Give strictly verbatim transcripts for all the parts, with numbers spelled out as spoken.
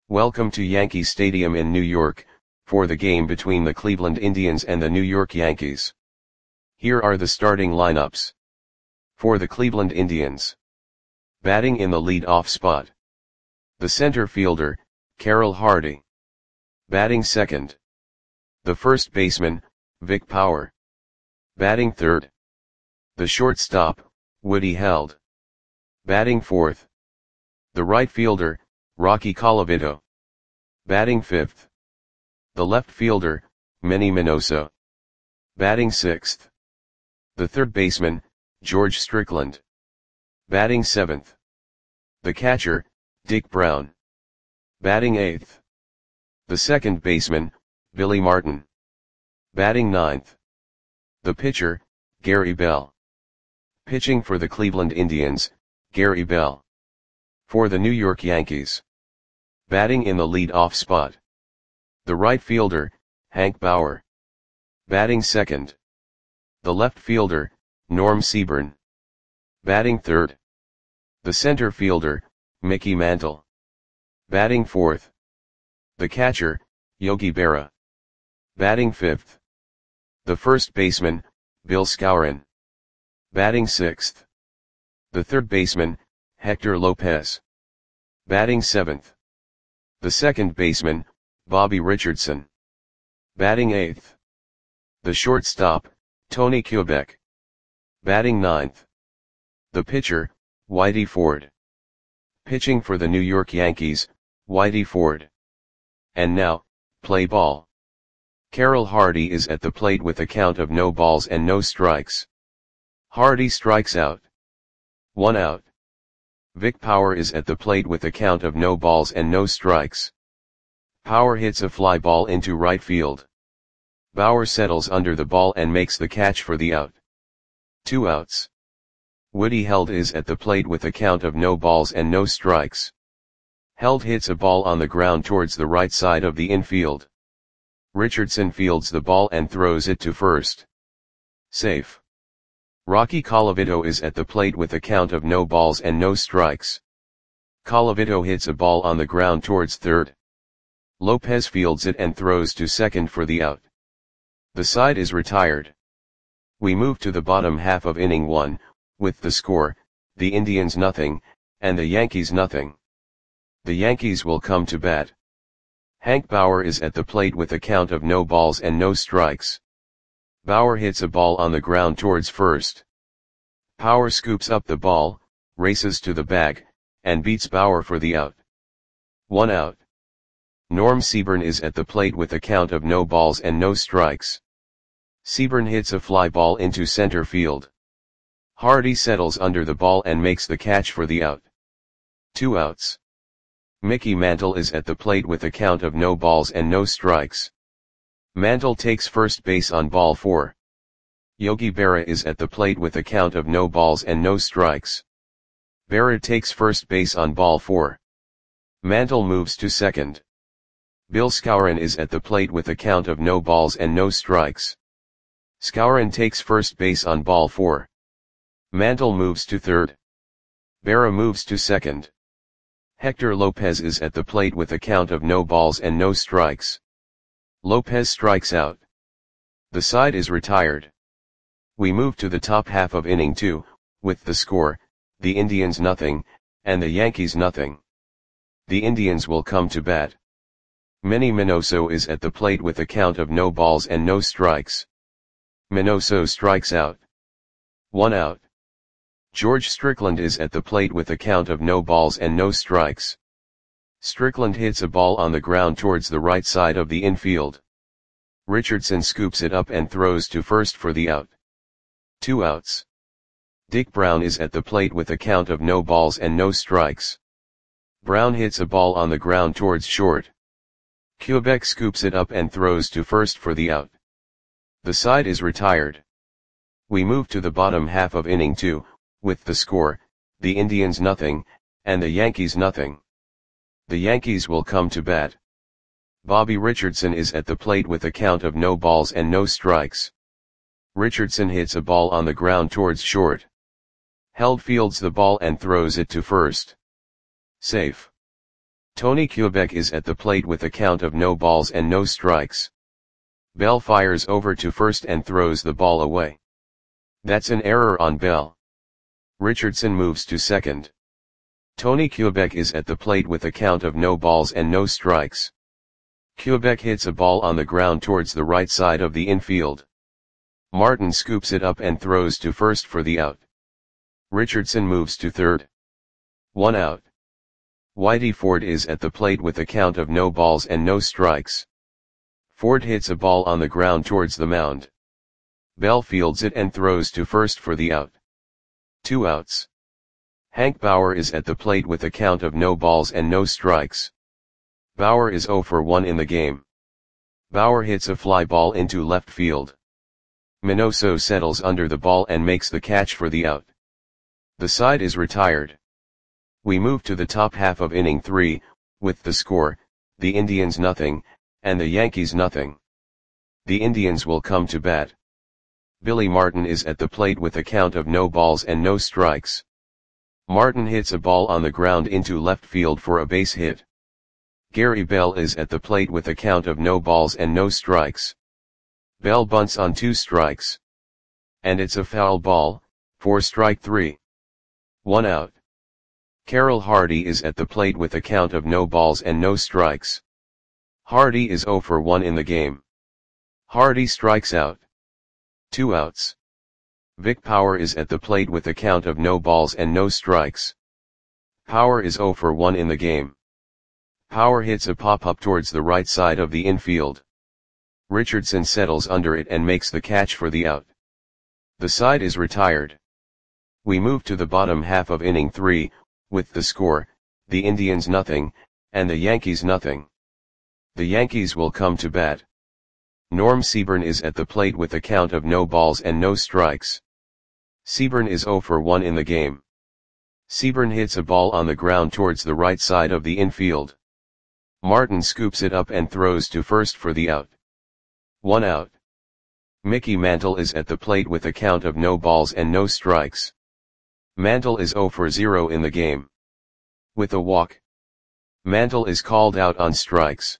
Welcome to Yankee Stadium in New York, for the game between the Cleveland Indians and the New York Yankees. Here are the starting lineups. For the Cleveland Indians. Batting in the lead-off spot. The center fielder, Carroll Hardy. Batting second. The first baseman, Vic Power. Batting third. The shortstop, Woody Held. Batting fourth. The right fielder, Rocky Colavito. Batting fifth. The left fielder, Manny Minoso. Batting sixth. The third baseman, George Strickland. Batting seventh. The catcher, Dick Brown. Batting eighth. The second baseman, Billy Martin. Batting ninth. The pitcher, Gary Bell. Pitching for the Cleveland Indians, Gary Bell. For the New York Yankees. Batting in the lead-off spot. The right fielder, Hank Bauer. Batting second. The left fielder, Norm Seaburn. Batting third. The center fielder, Mickey Mantle. Batting fourth. The catcher, Yogi Berra. Batting fifth. The first baseman, Bill Skowron. Batting sixth. The third baseman, Hector Lopez. Batting seventh. The second baseman, Bobby Richardson. Batting eighth. The shortstop, Tony Kubek. Batting ninth. The pitcher, Whitey Ford. Pitching for the New York Yankees, Whitey Ford. And now, play ball. Carroll Hardy is at the plate with a count of no balls and no strikes. Hardy strikes out. One out. Vic Power is at the plate with a count of no balls and no strikes. Power hits a fly ball into right field. Bauer settles under the ball and makes the catch for the out. Two outs. Woody Held is at the plate with a count of no balls and no strikes. Held hits a ball on the ground towards the right side of the infield. Richardson fields the ball and throws it to first. Safe. Rocky Colavito is at the plate with a count of no balls and no strikes. Colavito hits a ball on the ground towards third. Lopez fields it and throws to second for the out. The side is retired. We move to the bottom half of inning one, with the score, the Indians nothing, and the Yankees nothing. The Yankees will come to bat. Hank Bauer is at the plate with a count of no balls and no strikes. Bauer hits a ball on the ground towards first. Power scoops up the ball, races to the bag, and beats Bauer for the out. One out. Norm Seaburn is at the plate with a count of no balls and no strikes. Seaburn hits a fly ball into center field. Hardy settles under the ball and makes the catch for the out. Two outs. Mickey Mantle is at the plate with a count of no balls and no strikes. Mantle takes first base on ball four. Yogi Berra is at the plate with a count of no balls and no strikes. Berra takes first base on ball four. Mantle moves to second. Bill Skowron is at the plate with a count of no balls and no strikes. Skowron takes first base on ball four. Mantle moves to third. Berra moves to second. Hector Lopez is at the plate with a count of no balls and no strikes. Lopez strikes out. The side is retired. We move to the top half of inning two, with the score, the Indians nothing, and the Yankees nothing. The Indians will come to bat. Manny Minoso is at the plate with a count of no balls and no strikes. Minoso strikes out. One out. George Strickland is at the plate with a count of no balls and no strikes. Strickland hits a ball on the ground towards the right side of the infield. Richardson scoops it up and throws to first for the out. Two outs. Dick Brown is at the plate with a count of no balls and no strikes. Brown hits a ball on the ground towards short. Kubek scoops it up and throws to first for the out. The side is retired. We move to the bottom half of inning two, with the score, the Indians nothing, and the Yankees nothing. The Yankees will come to bat. Bobby Richardson is at the plate with a count of no balls and no strikes. Richardson hits a ball on the ground towards short. Held fields the ball and throws it to first. Safe. Tony Quebec is at the plate with a count of no balls and no strikes. Bell fires over to first and throws the ball away. That's an error on Bell. Richardson moves to second. Tony Quebec is at the plate with a count of no balls and no strikes. Quebec hits a ball on the ground towards the right side of the infield. Martin scoops it up and throws to first for the out. Richardson moves to third. One out. Whitey Ford is at the plate with a count of no balls and no strikes. Ford hits a ball on the ground towards the mound. Bell fields it and throws to first for the out. Two outs. Hank Bauer is at the plate with a count of no balls and no strikes. Bauer is oh for one in the game. Bauer hits a fly ball into left field. Minoso settles under the ball and makes the catch for the out. The side is retired. We move to the top half of inning three, with the score, the Indians nothing, and the Yankees nothing. The Indians will come to bat. Billy Martin is at the plate with a count of no balls and no strikes. Martin hits a ball on the ground into left field for a base hit. Gary Bell is at the plate with a count of no balls and no strikes. Bell bunts on two strikes. And it's a foul ball, for strike three. One out. Carroll Hardy is at the plate with a count of no balls and no strikes. Hardy is oh for one in the game. Hardy strikes out. Two outs. Vic Power is at the plate with a count of no balls and no strikes. Power is oh for one in the game. Power hits a pop-up towards the right side of the infield. Richardson settles under it and makes the catch for the out. The side is retired. We move to the bottom half of inning three, with the score, the Indians nothing, and the Yankees nothing. The Yankees will come to bat. Norm Seaburn is at the plate with a count of no balls and no strikes. Seaburn is oh for one in the game. Seaburn hits a ball on the ground towards the right side of the infield. Martin scoops it up and throws to first for the out. One out. Mickey Mantle is at the plate with a count of no balls and no strikes. Mantle is oh for zero in the game. With a walk. Mantle is called out on strikes.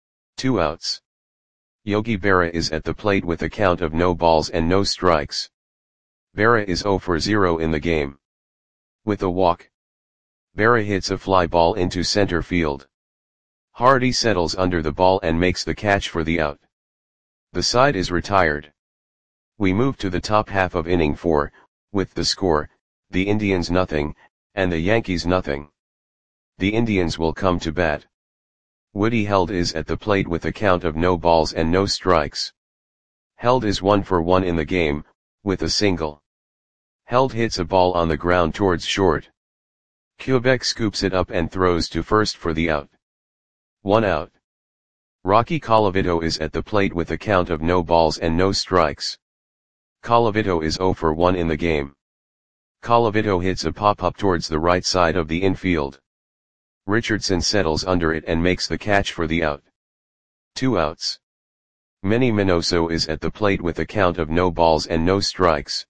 Two outs. Yogi Berra is at the plate with a count of no balls and no strikes. Berra is oh for zero in the game. With a walk. Berra hits a fly ball into center field. Hardy settles under the ball and makes the catch for the out. The side is retired. We move to the top half of inning four, with the score, the Indians nothing, and the Yankees nothing. The Indians will come to bat. Woody Held is at the plate with a count of no balls and no strikes. Held is one for one in the game, with a single. Held hits a ball on the ground towards short. Quebec scoops it up and throws to first for the out. One out. Rocky Colavito is at the plate with a count of no balls and no strikes. Colavito is oh for one in the game. Colavito hits a pop-up towards the right side of the infield. Richardson settles under it and makes the catch for the out. Two outs. Manny Minoso is at the plate with a count of no balls and no strikes.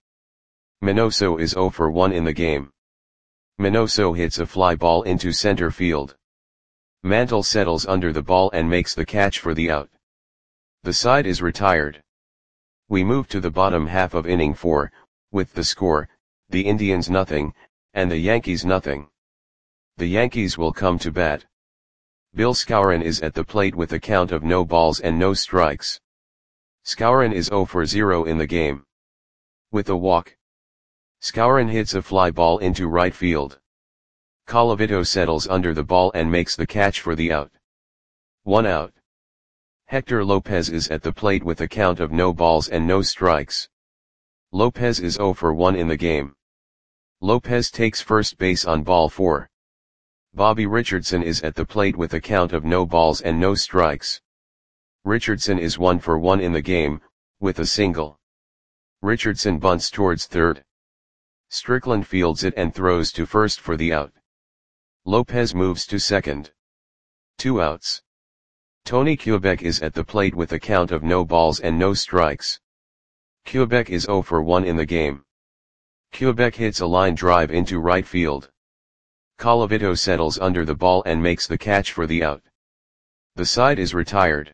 Minoso is oh for one in the game. Minoso hits a fly ball into center field. Mantle settles under the ball and makes the catch for the out. The side is retired. We move to the bottom half of inning four, with the score, the Indians nothing, and the Yankees nothing. The Yankees will come to bat. Bill Skowron is at the plate with a count of no balls and no strikes. Skowron is oh for zero in the game. With a walk. Skowron hits a fly ball into right field. Colavito settles under the ball and makes the catch for the out. One out. Hector Lopez is at the plate with a count of no balls and no strikes. Lopez is oh for one in the game. Lopez takes first base on ball four. Bobby Richardson is at the plate with a count of no balls and no strikes. Richardson is one for one in the game, with a single. Richardson bunts towards third. Strickland fields it and throws to first for the out. Lopez moves to second. Two outs. Tony Quebec is at the plate with a count of no balls and no strikes. Quebec is oh for one in the game. Quebec hits a line drive into right field. Colavito settles under the ball and makes the catch for the out. The side is retired.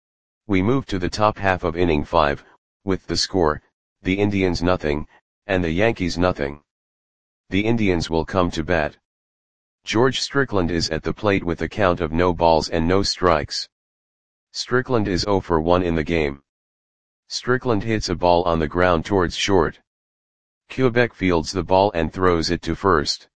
We move to the top half of inning five, with the score, the Indians nothing, and the Yankees nothing. The Indians will come to bat. George Strickland is at the plate with a count of no balls and no strikes. Strickland is zero for one in the game. Strickland hits a ball on the ground towards short. Quebec fields the ball and throws it to first.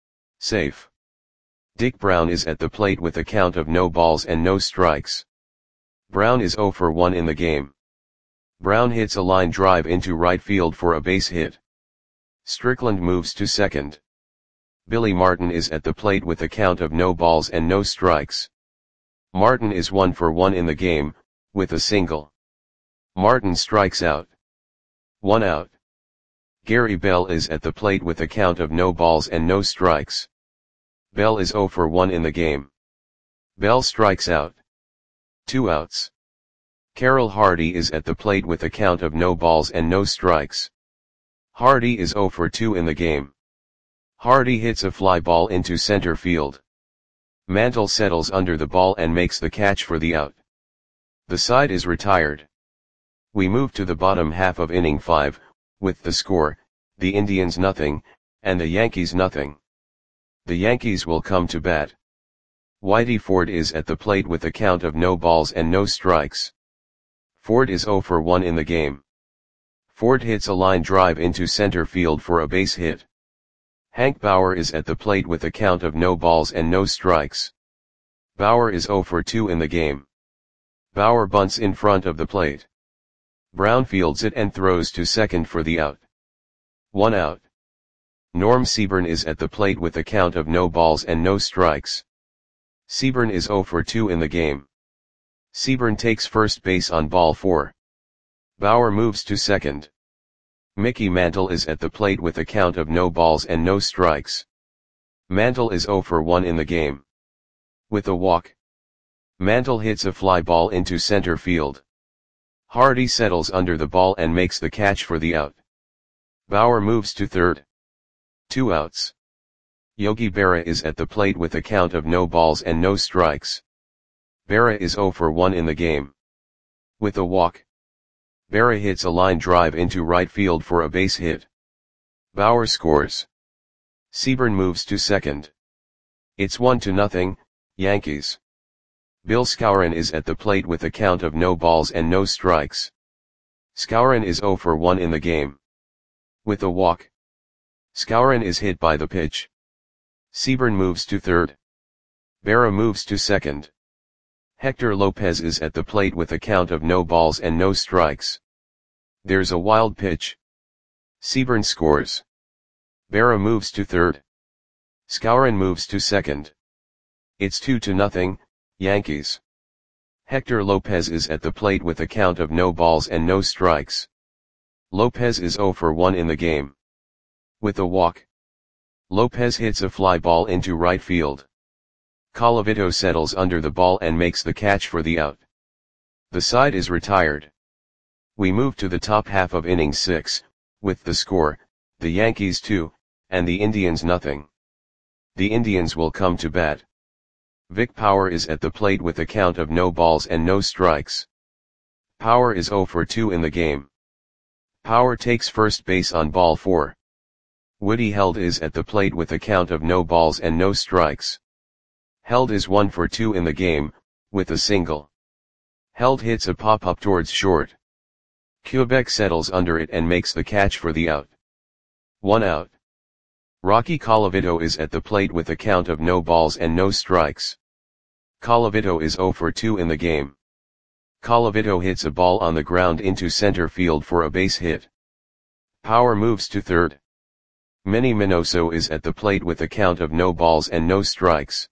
Safe. Dick Brown is at the plate with a count of no balls and no strikes. Brown is zero for one in the game. Brown hits a line drive into right field for a base hit. Strickland moves to second. Billy Martin is at the plate with a count of no balls and no strikes. Martin is one for one in the game, with a single. Martin strikes out. One out. Gary Bell is at the plate with a count of no balls and no strikes. Bell is zero for one in the game. Bell strikes out. Two outs. Carroll Hardy is at the plate with a count of no balls and no strikes. Hardy is zero for two in the game. Hardy hits a fly ball into center field. Mantle settles under the ball and makes the catch for the out. The side is retired. We move to the bottom half of inning five, with the score, the Indians nothing, and the Yankees nothing. The Yankees will come to bat. Whitey Ford is at the plate with a count of no balls and no strikes. Ford is zero for one in the game. Ford hits a line drive into center field for a base hit. Hank Bauer is at the plate with a count of no balls and no strikes. Bauer is zero for two in the game. Bauer bunts in front of the plate. Brown fields it and throws to second for the out. One out. Norm Seaburn is at the plate with a count of no balls and no strikes. Seaburn is zero for two in the game. Seaburn takes first base on ball four. Bauer moves to second. Mickey Mantle is at the plate with a count of no balls and no strikes. Mantle is zero for one in the game. With a walk. Mantle hits a fly ball into center field. Hardy settles under the ball and makes the catch for the out. Bauer moves to third. Two outs. Yogi Berra is at the plate with a count of no balls and no strikes. Berra is zero for one in the game. With a walk. Berra hits a line drive into right field for a base hit. Bauer scores. Seaburn moves to second. It's one to nothing, Yankees. Bill Skowron is at the plate with a count of no balls and no strikes. Skowron is zero for one in the game. With a walk. Skowron is hit by the pitch. Seaburn moves to third. Berra moves to second. Hector Lopez is at the plate with a count of no balls and no strikes. There's a wild pitch. Seaburn scores. Berra moves to third. Skowron moves to second. It's two to nothing, Yankees. Hector Lopez is at the plate with a count of no balls and no strikes. Lopez is zero for one in the game. With a walk. Lopez hits a fly ball into right field. Colavito settles under the ball and makes the catch for the out. The side is retired. We move to the top half of inning six, with the score, the Yankees two, and the Indians nothing. The Indians will come to bat. Vic Power is at the plate with a count of no balls and no strikes. Power is zero for two in the game. Power takes first base on ball four. Woody Held is at the plate with a count of no balls and no strikes. Held is one for two in the game, with a single. Held hits a pop-up towards short. Quebec settles under it and makes the catch for the out. One out. Rocky Colavito is at the plate with a count of no balls and no strikes. Colavito is zero for two in the game. Colavito hits a ball on the ground into center field for a base hit. Power moves to third. Manny Minoso is at the plate with a count of no balls and no strikes.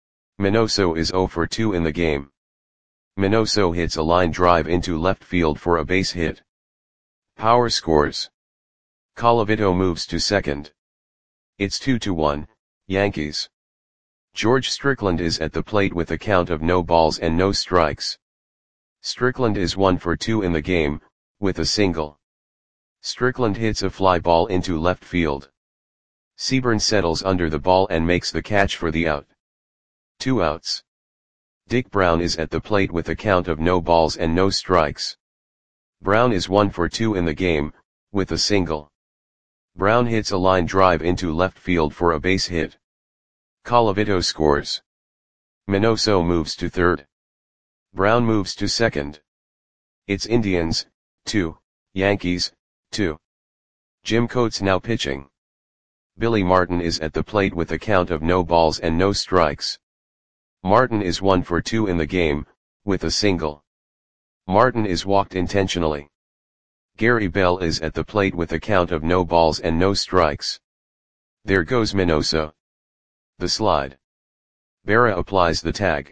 Minoso is zero for two in the game. Minoso hits a line drive into left field for a base hit. Power scores. Colavito moves to second. It's two to one, Yankees. George Strickland is at the plate with a count of no balls and no strikes. Strickland is one for two in the game, with a single. Strickland hits a fly ball into left field. Seaburn settles under the ball and makes the catch for the out. Two outs. Dick Brown is at the plate with a count of no balls and no strikes. Brown is one for two in the game, with a single. Brown hits a line drive into left field for a base hit. Colavito scores. Minoso moves to third. Brown moves to second. It's Indians, two, Yankees, two. Jim Coates now pitching. Billy Martin is at the plate with a count of no balls and no strikes. Martin is one for two in the game, with a single. Martin is walked intentionally. Gary Bell is at the plate with a count of no balls and no strikes. There goes Minoso. The slide. Berra applies the tag.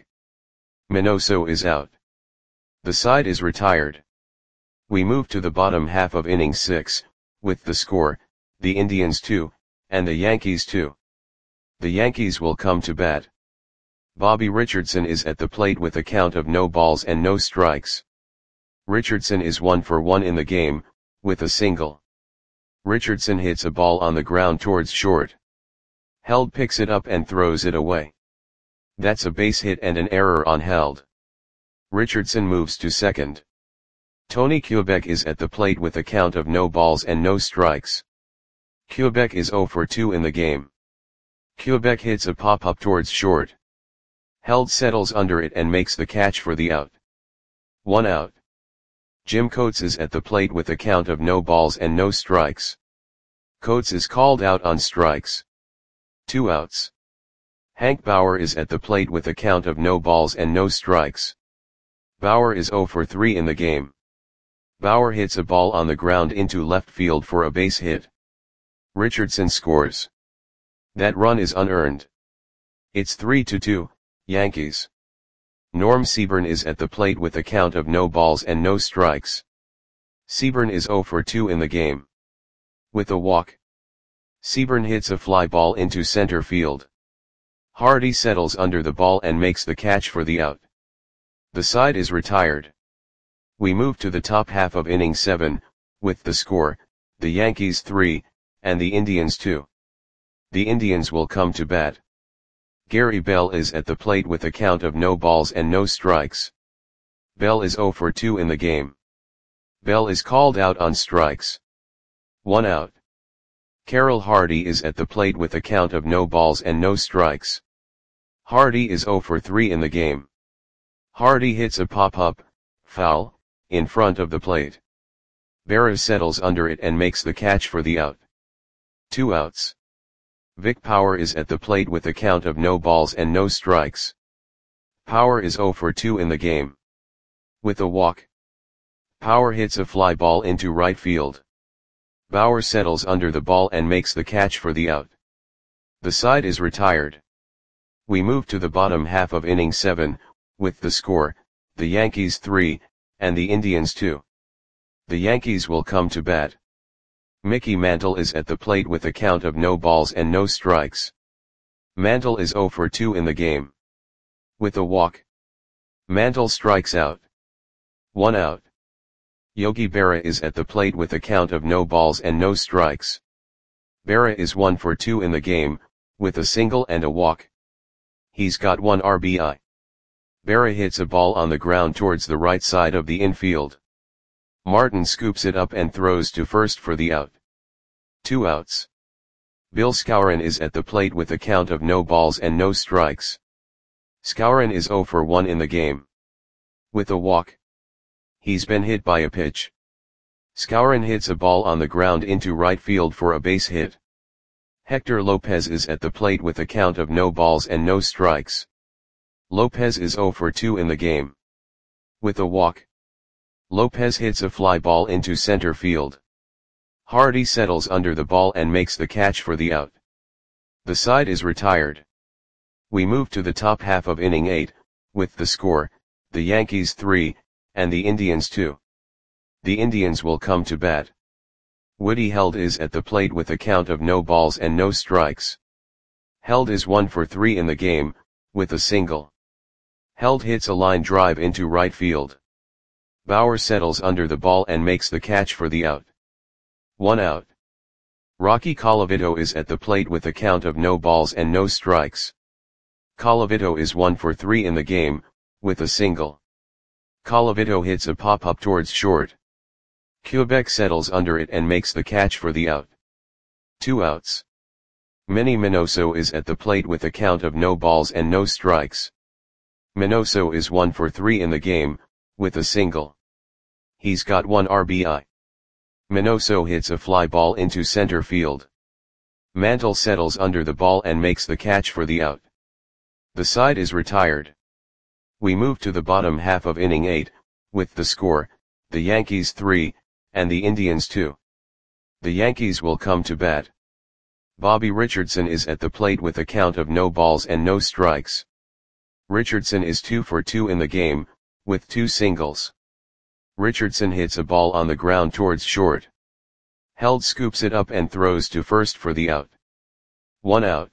Minoso is out. The side is retired. We move to the bottom half of inning six, with the score, the Indians two, and the Yankees two. The Yankees will come to bat. Bobby Richardson is at the plate with a count of no balls and no strikes. Richardson is one for one in the game, with a single. Richardson hits a ball on the ground towards short. Held picks it up and throws it away. That's a base hit and an error on Held. Richardson moves to second. Tony Kubek is at the plate with a count of no balls and no strikes. Kubek is zero for two in the game. Kubek hits a pop-up towards short. Held settles under it and makes the catch for the out. One out. Jim Coates is at the plate with a count of no balls and no strikes. Coates is called out on strikes. Two outs. Hank Bauer is at the plate with a count of no balls and no strikes. Bauer is zero for three in the game. Bauer hits a ball on the ground into left field for a base hit. Richardson scores. That run is unearned. It's three to two, Yankees. Norm Seaburn is at the plate with a count of no balls and no strikes. Seaburn is zero for two in the game. With a walk. Seaburn hits a fly ball into center field. Hardy settles under the ball and makes the catch for the out. The side is retired. We move to the top half of inning seven, with the score, the Yankees three, and the Indians two. The Indians will come to bat. Gary Bell is at the plate with a count of no balls and no strikes. Bell is zero for two in the game. Bell is called out on strikes. One out. Carroll Hardy is at the plate with a count of no balls and no strikes. Hardy is zero for three in the game. Hardy hits a pop-up, foul, in front of the plate. Berra settles under it and makes the catch for the out. Two outs. Vic Power is at the plate with a count of no balls and no strikes. Power is zero for two in the game. With a walk. Power hits a fly ball into right field. Bauer settles under the ball and makes the catch for the out. The side is retired. We move to the bottom half of inning seven, with the score, the Yankees three, and the Indians two. The Yankees will come to bat. Mickey Mantle is at the plate with a count of no balls and no strikes. Mantle is zero for two in the game. With a walk. Mantle strikes out. One out. Yogi Berra is at the plate with a count of no balls and no strikes. Berra is one for two in the game, with a single and a walk. He's got one R B I. Berra hits a ball on the ground towards the right side of the infield. Martin scoops it up and throws to first for the out. Two outs. Bill Skowron is at the plate with a count of no balls and no strikes. Skowron is zero for one in the game. With a walk. He's been hit by a pitch. Skowron hits a ball on the ground into right field for a base hit. Hector Lopez is at the plate with a count of no balls and no strikes. Lopez is zero for two in the game. With a walk. Lopez hits a fly ball into center field. Hardy settles under the ball and makes the catch for the out. The side is retired. We move to the top half of inning eight, with the score, the Yankees three, and the Indians two. The Indians will come to bat. Woody Held is at the plate with a count of no balls and no strikes. Held is one for three in the game, with a single. Held hits a line drive into right field. Bauer settles under the ball and makes the catch for the out. One out. Rocky Colavito is at the plate with a count of no balls and no strikes. Colavito is one for three in the game, with a single. Colavito hits a pop-up towards short. Quebec settles under it and makes the catch for the out. Two outs. Manny Minoso is at the plate with a count of no balls and no strikes. Minoso is one for three in the game, with a single. He's got one R B I. Minoso hits a fly ball into center field. Mantle settles under the ball and makes the catch for the out. The side is retired. We move to the bottom half of inning eight, with the score, the Yankees three, and the Indians two. The Yankees will come to bat. Bobby Richardson is at the plate with a count of no balls and no strikes. Richardson is two for two in the game, with two singles. Richardson hits a ball on the ground towards short. Held scoops it up and throws to first for the out. One out.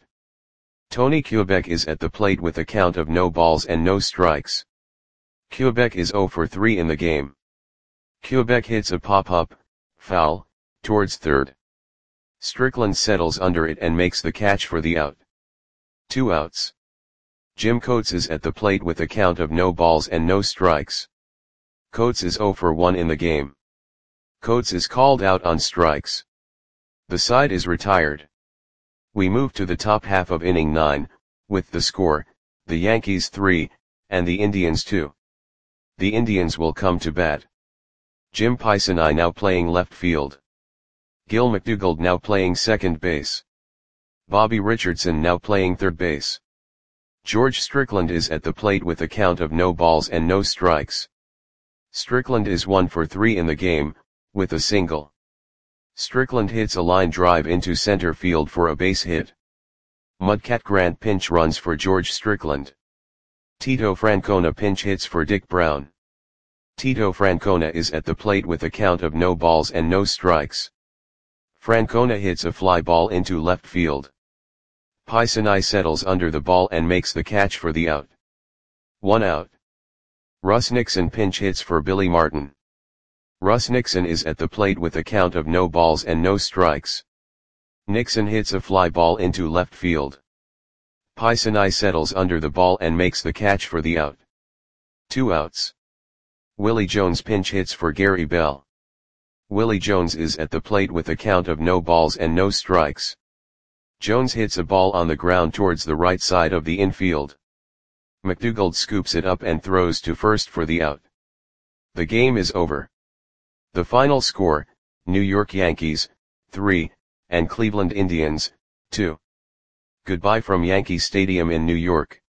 Tony Quebec is at the plate with a count of no balls and no strikes. Quebec is zero for three in the game. Quebec hits a pop-up, foul, towards third. Strickland settles under it and makes the catch for the out. Two outs. Jim Coates is at the plate with a count of no balls and no strikes. Coates is zero for one in the game. Coates is called out on strikes. The side is retired. We move to the top half of inning nine, with the score, the Yankees three, and the Indians two. The Indians will come to bat. Jim Pisani now playing left field. Gil McDougald now playing second base. Bobby Richardson now playing third base. George Strickland is at the plate with a count of no balls and no strikes. Strickland is one for three in the game, with a single. Strickland hits a line drive into center field for a base hit. Mudcat Grant pinch runs for George Strickland. Tito Francona pinch hits for Dick Brown. Tito Francona is at the plate with a count of no balls and no strikes. Francona hits a fly ball into left field. Pisani settles under the ball and makes the catch for the out. One out. Russ Nixon pinch hits for Billy Martin. Russ Nixon is at the plate with a count of no balls and no strikes. Nixon hits a fly ball into left field. Pisani settles under the ball and makes the catch for the out. Two outs. Willie Jones pinch hits for Gary Bell. Willie Jones is at the plate with a count of no balls and no strikes. Jones hits a ball on the ground towards the right side of the infield. McDougald scoops it up and throws to first for the out. The game is over. The final score, New York Yankees, three, and Cleveland Indians, two. Goodbye from Yankee Stadium in New York.